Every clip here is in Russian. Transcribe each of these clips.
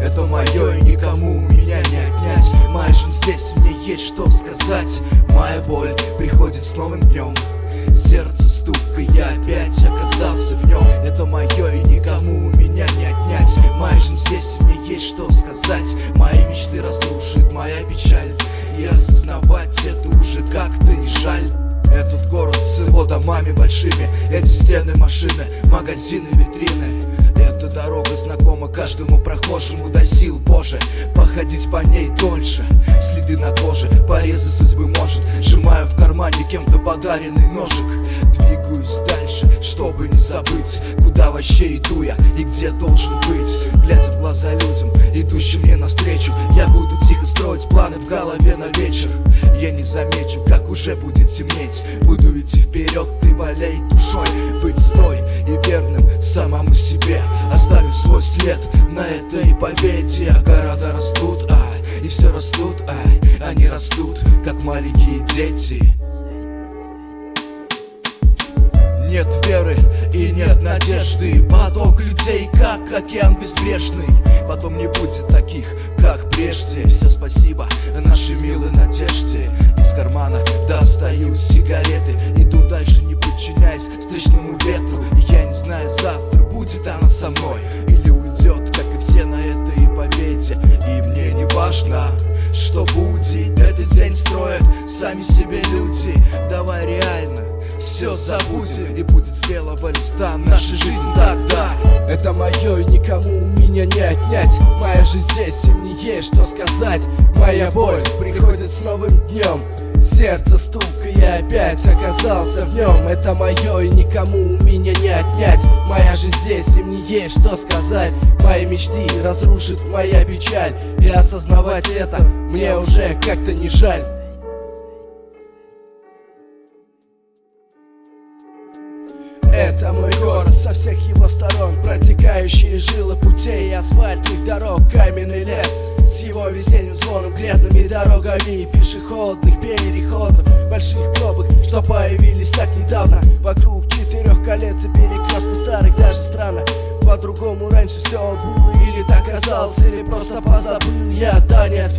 это мое и никому у меня не отнять. Моя жизнь здесь, мне есть что сказать. Моя боль приходит с новым днем. Сердце стук, и я опять оказался в нем. Это мое и никому у меня не отнять. Моя жизнь здесь, мне есть что сказать. Мои мечты разрушит моя печаль. И осознавать это уже как-то не жаль. Этот город с его домами большими, эти стены, машины, магазины, витрины. Эта дорога знакома каждому прохожему до сил, Боже, походить по ней дольше. Следы на коже, порезы судьбы может. Сжимаю в кармане кем-то подаренный ножик. Двигаюсь дальше, чтобы не забыть, куда вообще иду я и где должен быть. Глядя в глаза людям, идущим мне навстречу, я буду тихо строить планы в голове на вечер. Я не замечу, как уже будет темнеть. Буду идти вперед и болеть душой. Быть стой и верным самому себе, оставив свой след на этой победе. А города растут, и все растут, они растут, как маленькие дети. Нет веры и нет надежды. Поток людей, как океан безбрежный. Потом не будет таких, как прежде. Все спасибо нашей милой надежде. Из кармана достаю сигареты. Иду дальше, не подчиняясь встречному ветру. И я не знаю, завтра будет она со мной или уйдет, как и все на этой победе. И мне не важно, что будет. Этот день строят сами себе люди. Давай реально все забудем, и будет с белого листа наша жизнь тогда. Это мое и никому у меня не отнять. Моя жизнь здесь, и мне есть что сказать. Моя боль приходит с новым днем. Сердце стук, и я опять оказался в нем. Это мое и никому у меня не отнять. Моя жизнь здесь, и мне есть что сказать. Мои мечты разрушит моя печаль. И осознавать это мне уже как-то не жаль. Это мой город со всех его сторон. Протекающие жилы путей, асфальтных дорог, каменный лес с его весенним звоном, грязными дорогами пешеходных переходов, больших пробок, что появились так недавно. Вокруг 4 колец и перекрестков старых, даже странно. По-другому раньше все было, или так казалось, или просто позабыл я. Да нет,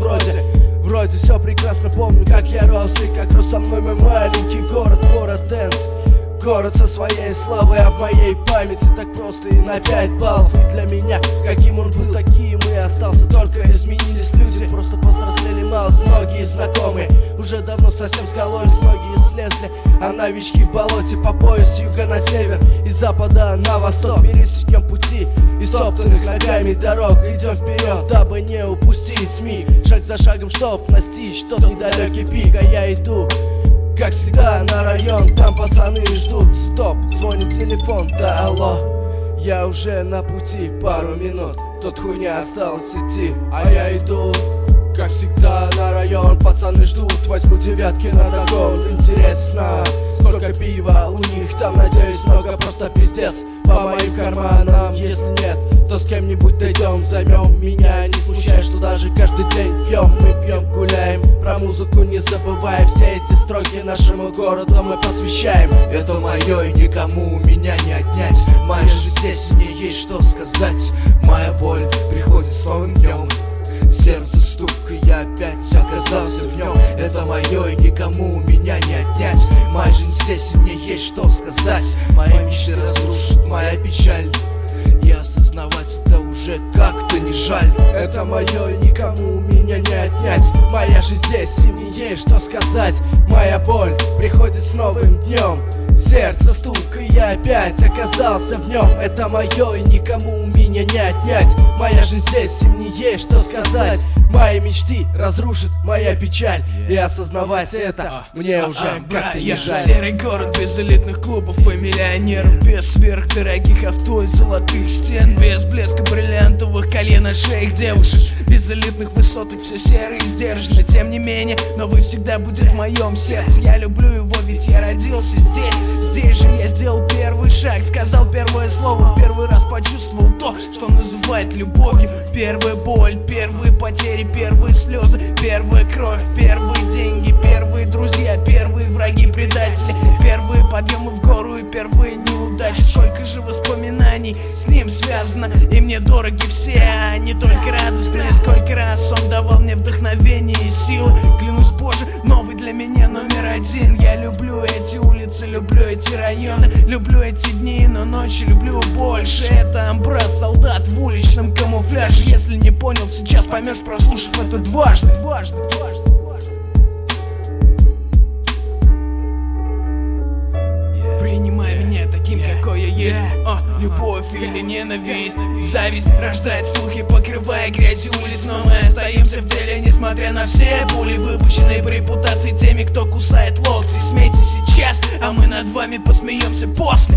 вроде все прекрасно помню, как я рос и как рос со мной мой маленький город Дэнс. Город со своей славой, а в моей памяти так просто и на 5 баллов. И для меня, каким он был, таким и остался. Только изменились люди, просто повзрослели мало. Многие знакомые уже давно совсем скололись, многие слезли, а новички в болоте по пояс с юга на север и с запада на восток. Пересечем пути и собственных ногами дорог. Идем вперед, дабы не упустить миг, шаг за шагом, чтоб настичь тот недалекий пик. А я иду, как всегда, на район, там пацаны ждут. Стоп, звонит телефон, да алло. Я уже на пути, пару минут, тут хуйня осталось идти. А я иду, как всегда, на район, пацаны ждут. Возьму девятки на догон, интересно, сколько пива у них там, надеюсь, много, просто пиздец по моим карманам. Если нет, то с кем-нибудь дойдем, займем. Меня не смущает, что даже каждый день пьем. Мы пьем, гуляем, про музыку не забываем. Все эти строки нашему городу мы посвящаем. Это мое и никому у меня не отнять. Моя жизнь здесь, и мне есть что сказать. Моя боль приходит с новым днем. Сердце стук, и я опять оказался в нем. Это мое и никому у меня не отнять. Моя жизнь здесь, и мне есть что сказать. Мои мечты разрушит моя печаль. И осознавать это уже как-то не жаль. Это мое и никому у меня не отнять. Моя жизнь здесь, и мне есть что сказать. Моя боль приходит с новым днем. Сердце стук, и я опять оказался в нем. Это мое и никому у меня не отнять. Моя жизнь здесь, и мне есть что сказать. Мои мечты разрушит моя печаль. И осознавать это мне уже как-то не жаль. Серый город без элитных клубов и миллионеров, без сверхдорогих авто и золотых стен, без блеска бриллиантовых колен на шеях девушек, без элитных высот и все серо и сдержанно. Тем не менее, новый всегда будет в моем сердце. Я люблю его, ведь я родился здесь. Здесь же я сделал первый шаг, сказал первое слово, первый раз почувствовал то, что называют любовью. Первая боль, первые потери, первые слезы, первая кровь, первые деньги, первые друзья, первые враги, предатели, первые подъемы в гору и первые неудачи. Сколько же воспоминаний с ним связано, и мне дороги все, а не только радость ночи люблю больше. Это Амбра, солдат в уличном камуфляже. Если не понял, сейчас поймешь, прослушав это дважды. Принимай меня таким, какой я есть. Любовь или ненависть, зависть рождает слухи, покрывая грязью улиц. Но мы остаемся в деле, несмотря на все пули, выпущенные по репутации теми, кто кусает локти. Смейте сейчас, а мы над вами посмеемся после.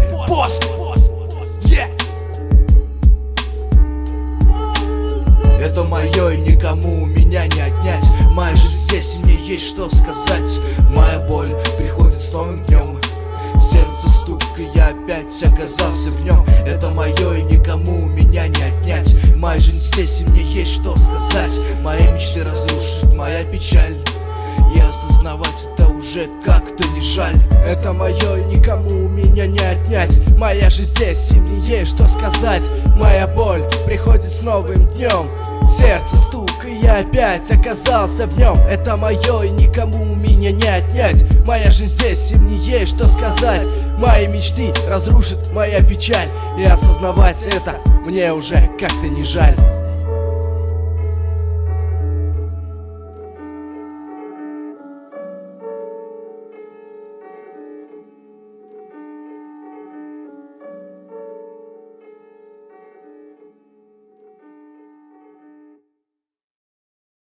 Это мое и никому у меня не отнять. Моя жизнь здесь, и мне есть что сказать. Моя боль приходит с новым днем. Сердце стук, и я опять оказался в нем. Это мое и никому у меня не отнять. Моя жизнь здесь, и мне есть что сказать. Мои мечты разрушит моя печаль, и осознавать это уже как-то не жаль. Это мое и никому у меня не отнять. Моя жизнь здесь, и мне есть что сказать. Моя боль приходит с новым днем. Сердце стук, и я опять оказался в нем. Это мое и никому у меня не отнять. Моя жизнь здесь, и мне есть что сказать. Мои мечты разрушит моя печаль, и осознавать это мне уже как-то не жаль.